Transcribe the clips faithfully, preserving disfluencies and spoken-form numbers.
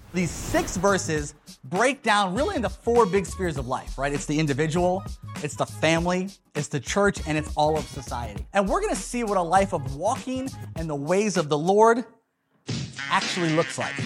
These six verses break down really into four big spheres of life, right? It's the individual, it's the family, it's the church, and it's all of society. And we're gonna see what a life of walking in the ways of the Lord actually looks like.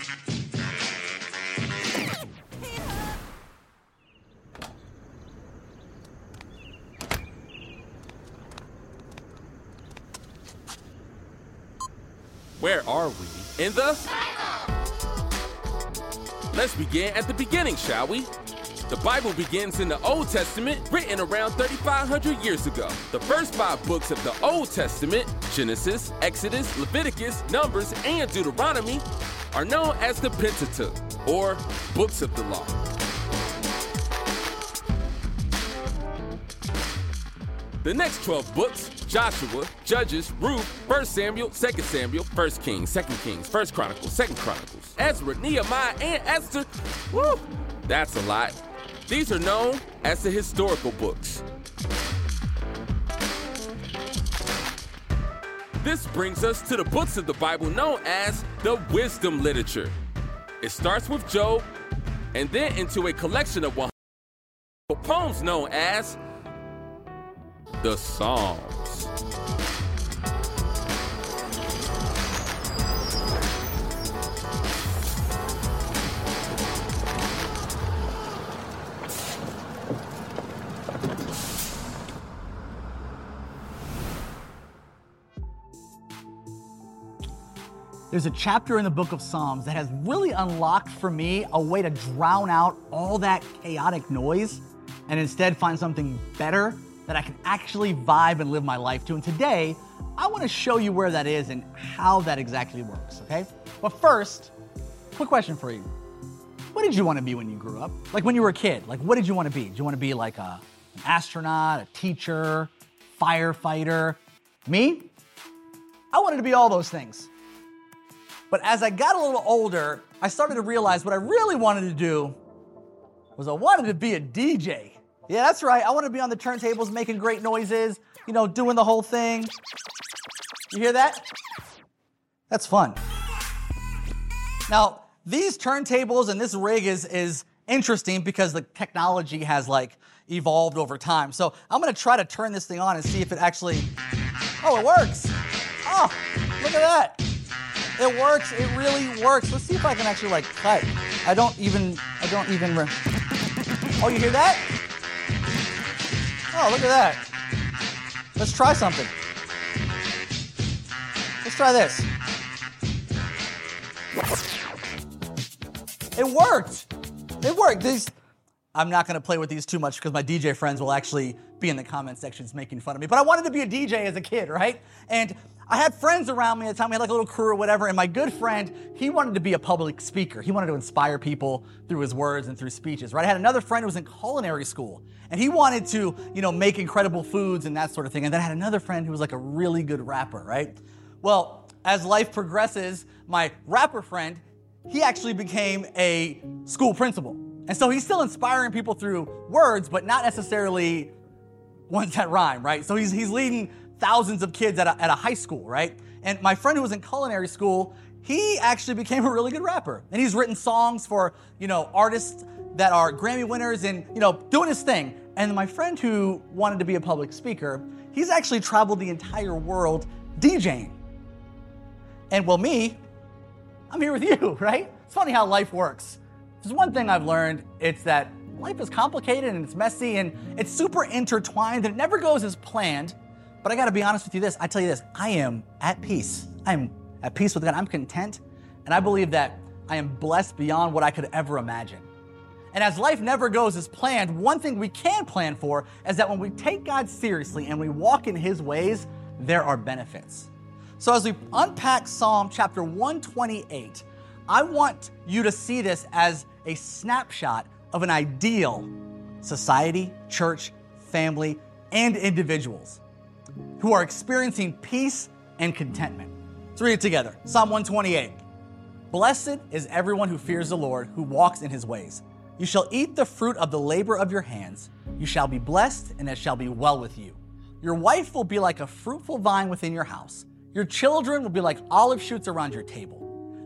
Where are we? In the Bible! Let's begin at the beginning, shall we? The Bible begins in the Old Testament, written around thirty-five hundred years ago. The first five books of the Old Testament, Genesis, Exodus, Leviticus, Numbers, and Deuteronomy, are known as the Pentateuch, or Books of the Law. The next twelve books, Joshua, Judges, Ruth, First Samuel, Second Samuel, First Kings, Second Kings, First Chronicles, Second Chronicles, Ezra, Nehemiah, and Esther. Woo, that's a lot. These are known as the historical books. This brings us to the books of the Bible known as the wisdom literature. It starts with Job, and then into a collection of one hundred poems known as the Psalms. There's a chapter in the book of Psalms that has really unlocked for me a way to drown out all that chaotic noise and instead find something better that I can actually vibe and live my life to. And today, I want to show you where that is and how that exactly works, okay? But first, quick question for you. What did you want to be when you grew up? Like when you were a kid, like what did you want to be? Did you want to be like a, an astronaut, a teacher, firefighter? Me? I wanted to be all those things. But as I got a little older, I started to realize what I really wanted to do was I wanted to be a D J. Yeah, that's right. I wanted to be on the turntables making great noises, you know, doing the whole thing. You hear that? That's fun. Now, these turntables and this rig is, is interesting because the technology has like evolved over time. So I'm gonna try to turn this thing on and see if it actually, oh, it works. Oh, look at that. It works, it really works. Let's see if I can actually like cut. I don't even, I don't even, re- oh, you hear that? Oh, look at that. Let's try something. Let's try this. It worked. It worked. These, I'm not gonna play with these too much because my D J friends will actually be in the comment sections making fun of me. But I wanted to be a D J as a kid, right? And I had friends around me at the time, we had like a little crew or whatever, and my good friend, he wanted to be a public speaker. He wanted to inspire people through his words and through speeches, right? I had another friend who was in culinary school, and he wanted to, you know, make incredible foods and that sort of thing. And then I had another friend who was like a really good rapper, right? Well, as life progresses, my rapper friend, he actually became a school principal. And so he's still inspiring people through words, but not necessarily ones that rhyme, right? So he's he's leading thousands of kids at a, at a high school, right? And my friend who was in culinary school, he actually became a really good rapper. And he's written songs for, you know, artists that are Grammy winners and, you know, doing his thing. And my friend who wanted to be a public speaker, he's actually traveled the entire world DJing. And well, me, I'm here with you, right? It's funny how life works. There's one thing I've learned, it's that life is complicated and it's messy and it's super intertwined and it never goes as planned. But I gotta be honest with you this, I tell you this, I am at peace. I am at peace with God, I'm content, and I believe that I am blessed beyond what I could ever imagine. And as life never goes as planned, one thing we can plan for is that when we take God seriously and we walk in His ways, there are benefits. So as we unpack Psalm chapter one twenty-eight, I want you to see this as a snapshot of an ideal society, church, family, and individuals who are experiencing peace and contentment. Let's read it together. Psalm one twenty-eight. Blessed is everyone who fears the Lord, who walks in His ways. You shall eat the fruit of the labor of your hands. You shall be blessed, and it shall be well with you. Your wife will be like a fruitful vine within your house. Your children will be like olive shoots around your table.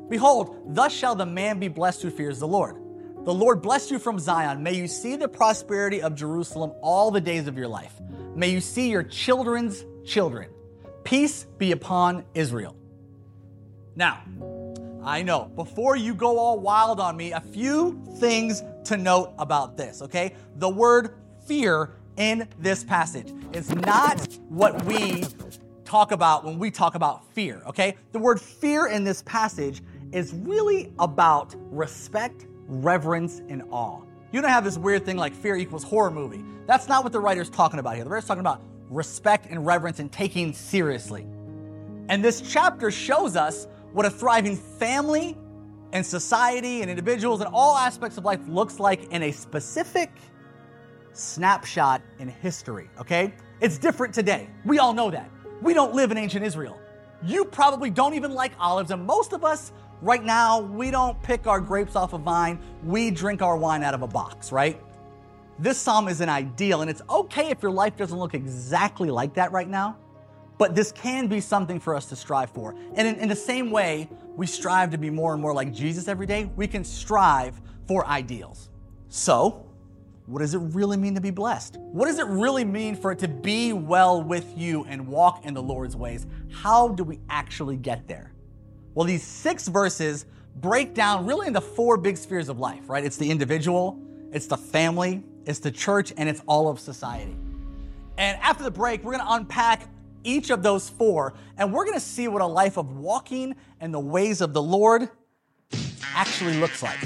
Behold, thus shall the man be blessed who fears the Lord. The Lord bless you from Zion. May you see the prosperity of Jerusalem all the days of your life. May you see your children's children. Peace be upon Israel. Now, I know, before you go all wild on me, a few things to note about this, okay? The word fear in this passage is not what we talk about when we talk about fear, okay? The word fear in this passage is really about respect, reverence, and awe. You don't have this weird thing like fear equals horror movie. That's not what the writer's talking about here. The writer's talking about respect and reverence and taking seriously. And this chapter shows us what a thriving family and society and individuals and all aspects of life looks like in a specific snapshot in history, okay? It's different today. We all know that. We don't live in ancient Israel. You probably don't even like olives, and most of us right now, we don't pick our grapes off a vine. We drink our wine out of a box, right? This psalm is an ideal, and it's okay if your life doesn't look exactly like that right now, but this can be something for us to strive for. And in, in the same way we strive to be more and more like Jesus every day, we can strive for ideals. So, what does it really mean to be blessed? What does it really mean for it to be well with you and walk in the Lord's ways? How do we actually get there? Well, these six verses break down really into four big spheres of life, right? It's the individual, it's the family, it's the church, and it's all of society. And after the break, we're going to unpack each of those four, and we're going to see what a life of walking in the ways of the Lord actually looks like.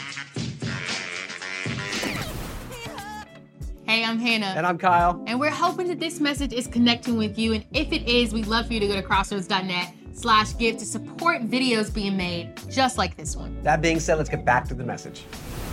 Hey, I'm Hannah. And I'm Kyle. And we're hoping that this message is connecting with you. And if it is, we'd love for you to go to crossroads.net slash give to support videos being made just like this one. That being said, let's get back to the message.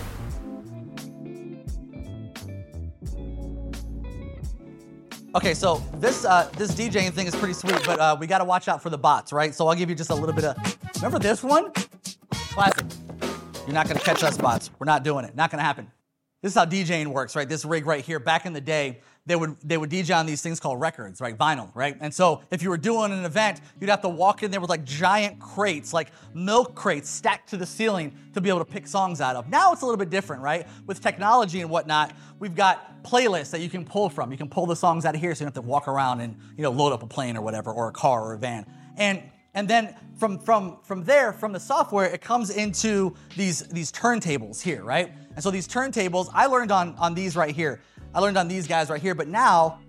Okay, so this uh, this DJing thing is pretty sweet, but uh, we got to watch out for the bots, right? So I'll give you just a little bit of, remember this one? Classic. You're not going to catch us, bots. We're not doing it. Not going to happen. This is how DJing works, right? This rig right here. Back in the day, they would they would D J on these things called records, right? Vinyl, right? And so if you were doing an event, you'd have to walk in there with like giant crates, like milk crates stacked to the ceiling to be able to pick songs out of. Now it's a little bit different, right? With technology and whatnot, we've got playlists that you can pull from. You can pull the songs out of here so you don't have to walk around and, you know, load up a plane or whatever, or a car or a van. And And then from from from there, from the software, it comes into these these turntables here, right? And so these turntables, I learned on, on these right here. I learned on these guys right here, but now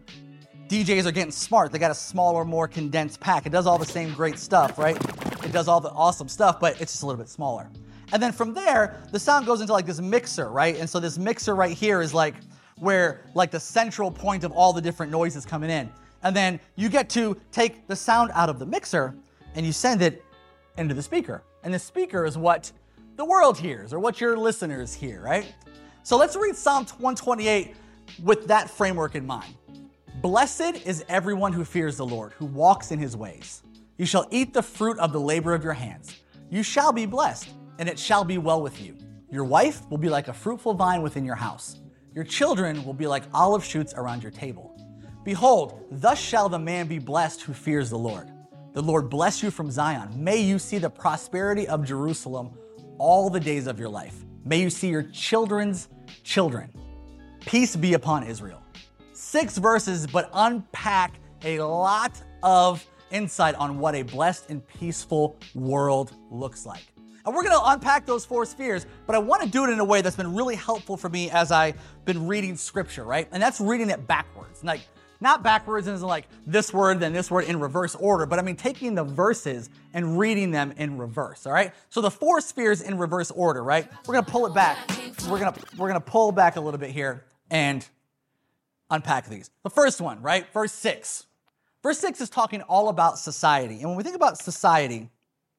D Js are getting smart. They got a smaller, more condensed pack. It does all the same great stuff, right? It does all the awesome stuff, but it's just a little bit smaller. And then from there, the sound goes into like this mixer, right? And so this mixer right here is like where like the central point of all the different noises coming in. And then you get to take the sound out of the mixer and you send it into the speaker. And the speaker is what the world hears, or what your listeners hear, right? So let's read Psalm one twenty-eight with that framework in mind. Blessed is everyone who fears the Lord, who walks in his ways. You shall eat the fruit of the labor of your hands. You shall be blessed, and it shall be well with you. Your wife will be like a fruitful vine within your house. Your children will be like olive shoots around your table. Behold, thus shall the man be blessed who fears the Lord. The Lord bless you from Zion. May you see the prosperity of Jerusalem all the days of your life. May you see your children's children. Peace be upon Israel. Six verses, but unpack a lot of insight on what a blessed and peaceful world looks like. And we're going to unpack those four spheres, but I want to do it in a way that's been really helpful for me as I've been reading scripture, right? And that's reading it backwards. Like, not backwards as in like this word, then this word in reverse order, but I mean taking the verses and reading them in reverse, all right? So the four spheres in reverse order, right? We're gonna pull it back. We're gonna, we're gonna pull back a little bit here and unpack these. The first one, right? Verse six. Verse six is talking all about society. And when we think about society,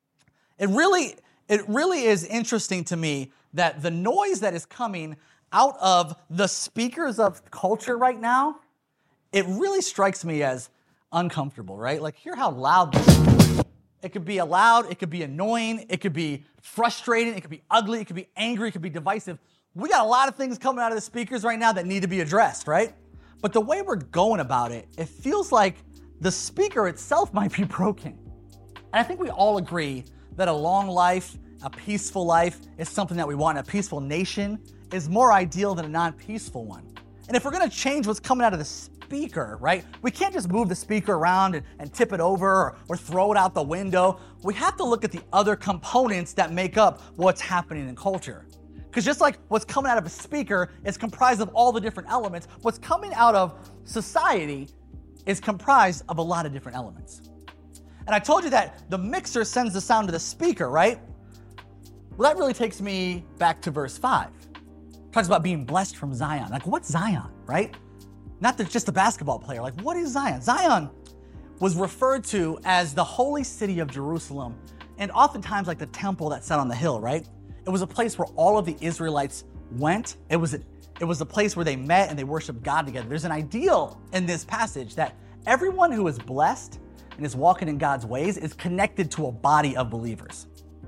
it really, it really is interesting to me that the noise that is coming out of the speakers of culture right now, it really strikes me as uncomfortable, right? Like, hear how loud this is. It could be loud, it could be annoying, it could be frustrating, it could be ugly, it could be angry, it could be divisive. We got a lot of things coming out of the speakers right now that need to be addressed, right? But the way we're going about it, it feels like the speaker itself might be broken. And I think we all agree that a long life, a peaceful life is something that we want. A peaceful nation is more ideal than a non-peaceful one. And if we're gonna change what's coming out of the speaker, right? We can't just move the speaker around and, and tip it over or, or throw it out the window. We have to look at the other components that make up what's happening in culture. Because just like what's coming out of a speaker is comprised of all the different elements, what's coming out of society is comprised of a lot of different elements. And I told you that the mixer sends the sound to the speaker, right? Well, that really takes me back to verse five. It talks about being blessed from Zion. Like, what's Zion, right? Not the, just the basketball player. Like, what is Zion? Zion was referred to as the holy city of Jerusalem, and oftentimes like the temple that sat on the hill, right? It was a place where all of the Israelites went. It was a, it was a place where they met and they worshiped God together. There's an ideal in this passage that everyone who is blessed and is walking in God's ways is connected to a body of believers.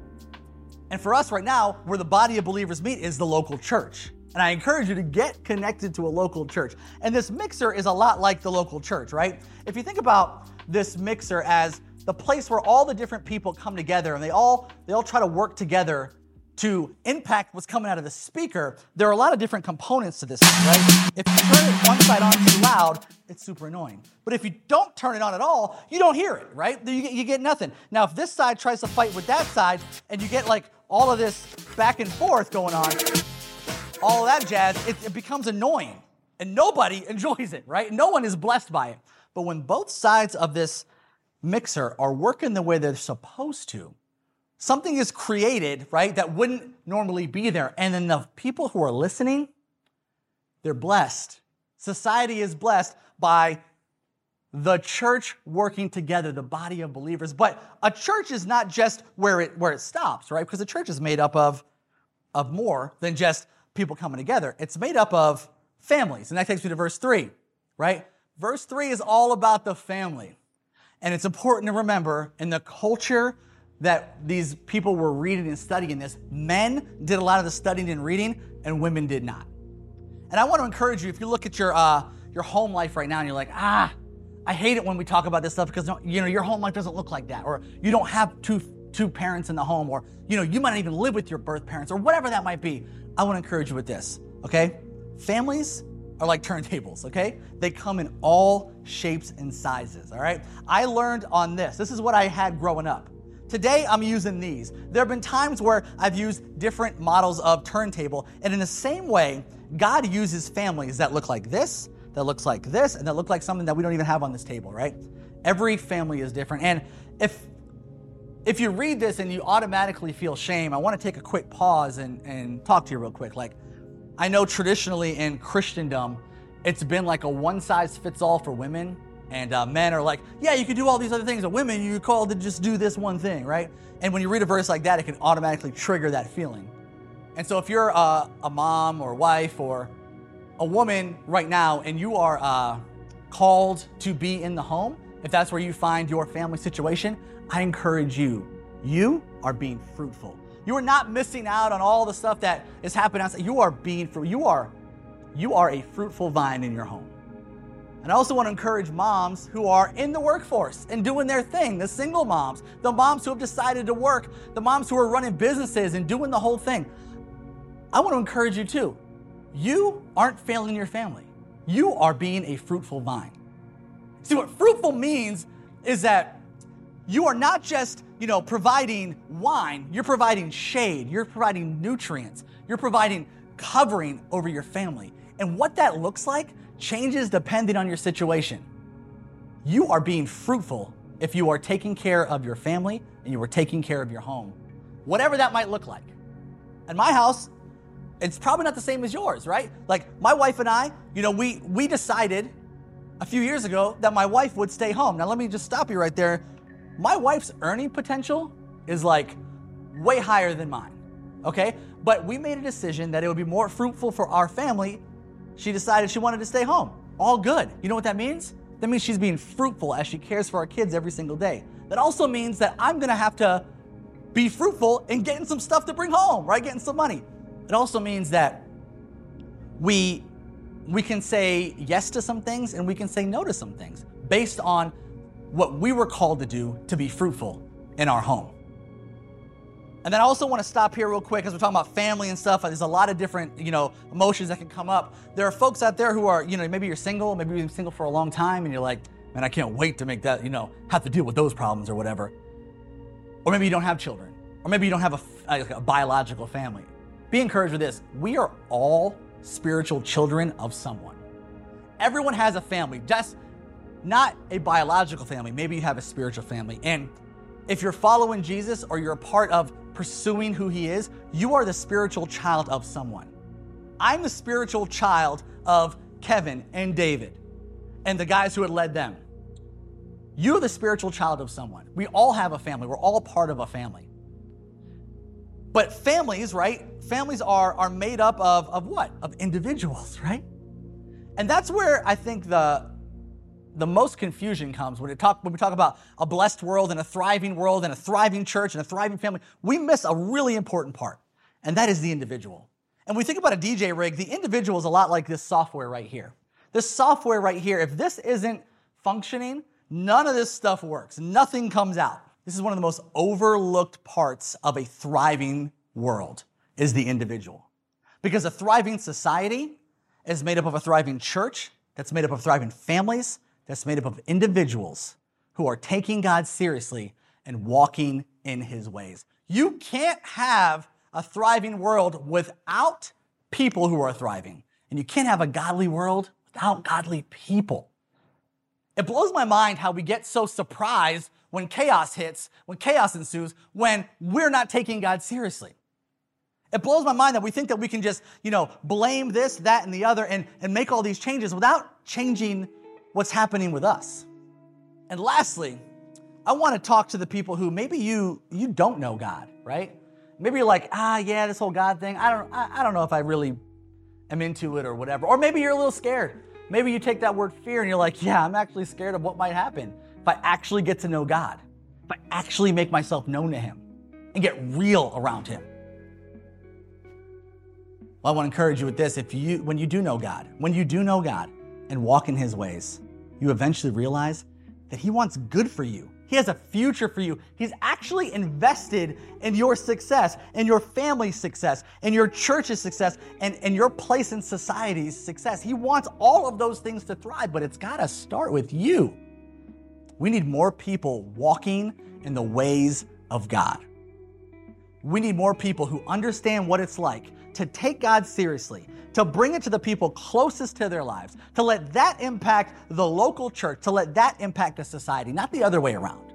And for us right now, where the body of believers meet is the local church. And I encourage you to get connected to a local church. And this mixer is a lot like the local church, right? If you think about this mixer as the place where all the different people come together and they all they all try to work together to impact what's coming out of the speaker, there are a lot of different components to this, right? If you turn it one side on too loud, it's super annoying. But if you don't turn it on at all, you don't hear it, right? You get, you get nothing. Now, if this side tries to fight with that side and you get like all of this back and forth going on, all of that jazz, it, it becomes annoying. And nobody enjoys it, right? No one is blessed by it. But when both sides of this mixer are working the way they're supposed to, something is created, right, that wouldn't normally be there. And then the people who are listening, they're blessed. Society is blessed by the church working together, the body of believers. But a church is not just where it where it stops, right? Because the church is made up of, of more than just people coming together. It's made up of families. And that takes me to verse three, right? Verse three is all about the family. And it's important to remember in the culture that these people were reading and studying this, men did a lot of the studying and reading, and women did not. And I want to encourage you, if you look at your uh, your home life right now and you're like, ah, I hate it when we talk about this stuff because you know your home life doesn't look like that, or you don't have two two parents in the home, or you know you might not even live with your birth parents, or whatever that might be. I want to encourage you with this, okay? Families are like turntables, okay? They come in all shapes and sizes, all right? I learned on this. This is what I had growing up. Today, I'm using these. There have been times where I've used different models of turntable, and in the same way, God uses families that look like this, that looks like this, and that look like something that we don't even have on this table, right? Every family is different. And if if you read this and you automatically feel shame, I want to take a quick pause and, and talk to you real quick. Like, I know traditionally in Christendom, it's been like a one-size-fits-all for women. And uh, men are like, yeah, you can do all these other things. But women, you're called to just do this one thing, right? And when you read a verse like that, it can automatically trigger that feeling. And so if you're uh, a mom or wife or a woman right now and you are uh, called to be in the home, if that's where you find your family situation, I encourage you. You are being fruitful. You are not missing out on all the stuff that is happening outside. You are being fruitful. You are, you are a fruitful vine in your home. And I also want to encourage moms who are in the workforce and doing their thing, the single moms, the moms who have decided to work, the moms who are running businesses and doing the whole thing. I want to encourage you too. You aren't failing your family. You are being a fruitful vine. See, what fruitful means is that you are not just, you know, providing wine, you're providing shade, you're providing nutrients, you're providing covering over your family. And what that looks like changes depending on your situation. You are being fruitful if you are taking care of your family and you are taking care of your home, whatever that might look like. In my house, it's probably not the same as yours, right? Like my wife and I, you know, we we decided a few years ago that my wife would stay home. Now let me just stop you right there. My wife's earning potential is like way higher than mine, okay? But we made a decision that it would be more fruitful for our family. She decided she wanted to stay home. All good. You know what that means? That means she's being fruitful as she cares for our kids every single day. That also means that I'm gonna have to be fruitful in getting some stuff to bring home, right? Getting some money. It also means that we, we can say yes to some things and we can say no to some things based on what we were called to do to be fruitful in our home. And then I also want to stop here real quick as we're talking about family and stuff. There's a lot of different, you know, emotions that can come up. There are folks out there who are, you know, maybe you're single, maybe you've been single for a long time and you're like, man, I can't wait to make that, you know, have to deal with those problems or whatever. Or maybe you don't have children. Or maybe you don't have a, a, a biological family. Be encouraged with this. We are all spiritual children of someone. Everyone has a family, just not a biological family. Maybe you have a spiritual family. And if you're following Jesus or you're a part of pursuing who he is, you are the spiritual child of someone. I'm the spiritual child of Kevin and David and the guys who had led them. You're the spiritual child of someone. We all have a family. We're all part of a family. But families, right? Families are, are made up of, of what? Of individuals, right? And that's where I think the, the most confusion comes when, it talk, when we talk about a blessed world and a thriving world and a thriving church and a thriving family. We miss a really important part, and that is the individual. And when we think about a D J rig, the individual is a lot like this software right here. This software right here, if this isn't functioning, none of this stuff works. Nothing comes out. This is one of the most overlooked parts of a thriving world, is the individual. Because a thriving society is made up of a thriving church, that's made up of thriving families, that's made up of individuals who are taking God seriously and walking in his ways. You can't have a thriving world without people who are thriving. And you can't have a godly world without godly people. It blows my mind how we get so surprised when chaos hits, when chaos ensues, when we're not taking God seriously. It blows my mind that we think that we can just, you know, blame this, that, and the other and, and make all these changes without changing what's happening with us. And lastly, I want to talk to the people who maybe you you don't know God, right? Maybe you're like, ah, yeah, this whole God thing, I don't, I, I don't know if I really am into it or whatever. Or maybe you're a little scared. Maybe you take that word fear and you're like, yeah, I'm actually scared of what might happen if I actually get to know God, if I actually make myself known to him and get real around him. Well, I want to encourage you with this. If you, when you do know God, when you do know God and walk in his ways, you eventually realize that he wants good for you. He has a future for you. He's actually invested in your success, in your family's success, in your church's success, and, and your place in society's success. He wants all of those things to thrive, but it's got to start with you. We need more people walking in the ways of God. We need more people who understand what it's like to take God seriously, to bring it to the people closest to their lives, to let that impact the local church, to let that impact the society, not the other way around.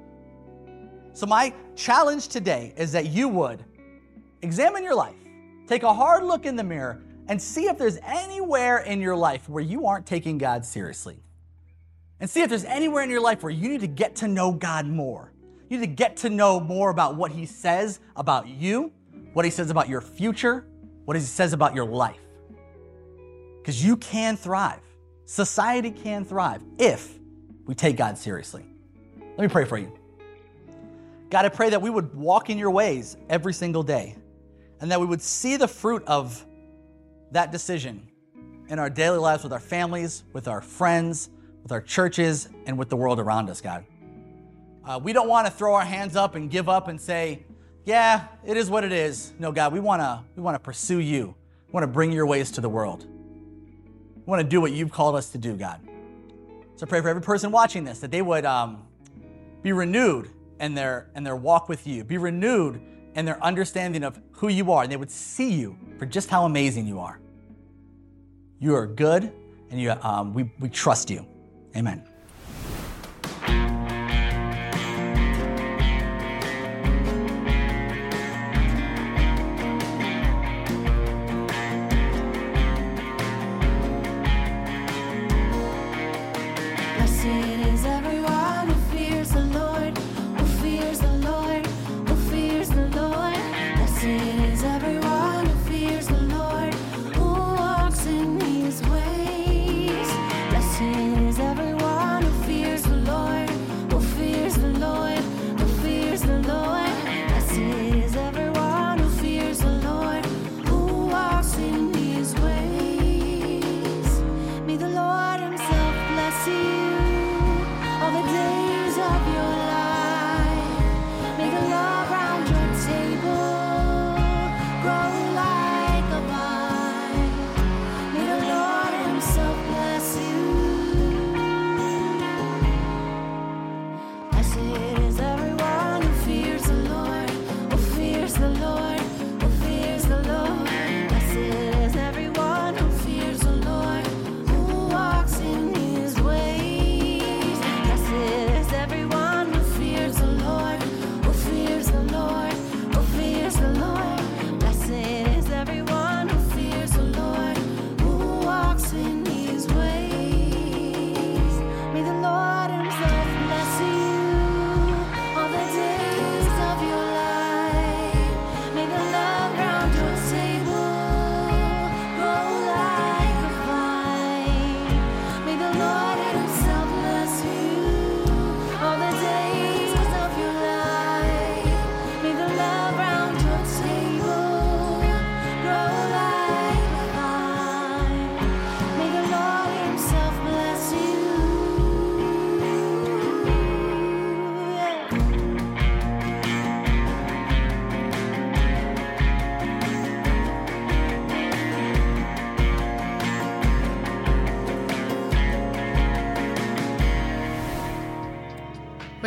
So my challenge today is that you would examine your life, take a hard look in the mirror, and see if there's anywhere in your life where you aren't taking God seriously. And see if there's anywhere in your life where you need to get to know God more. You need to get to know more about what he says about you, what he says about your future, what he says about your life. Because you can thrive. Society can thrive if we take God seriously. Let me pray for you. God, I pray that we would walk in your ways every single day and that we would see the fruit of that decision in our daily lives with our families, with our friends, with our churches, and with the world around us, God. Uh, we don't want to throw our hands up and give up and say, yeah, it is what it is. No, God, we want to we want to pursue you. We want to bring your ways to the world. We want to do what you've called us to do, God. So I pray for every person watching this that they would um, be renewed in their, in their walk with you, be renewed in their understanding of who you are, and they would see you for just how amazing you are. You are good, and you, um, we, we trust you. Amen. Everyone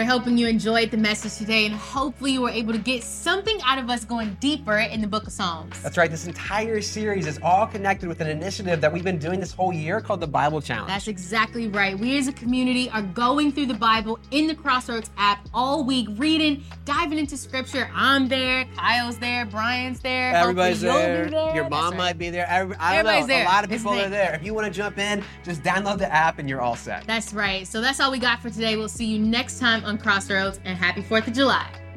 hoping you enjoyed the message today, and hopefully you were able to get something out of us going deeper in the book of Psalms. That's right. This entire series is all connected with an initiative that we've been doing this whole year called the Bible Challenge. That's exactly right. We as a community are going through the Bible in the Crossroads app all week, reading, diving into scripture. I'm there, Kyle's there, Brian's there. Everybody's Hopefully there. you'll be there. Your That's mom right. might be there. Every, I don't Everybody's know. there. A lot of It's people the are thing. there. If you want to jump in, just download the app and you're all set. That's right. So that's all we got for today. We'll see you next time on Crossroads, and happy fourth of July.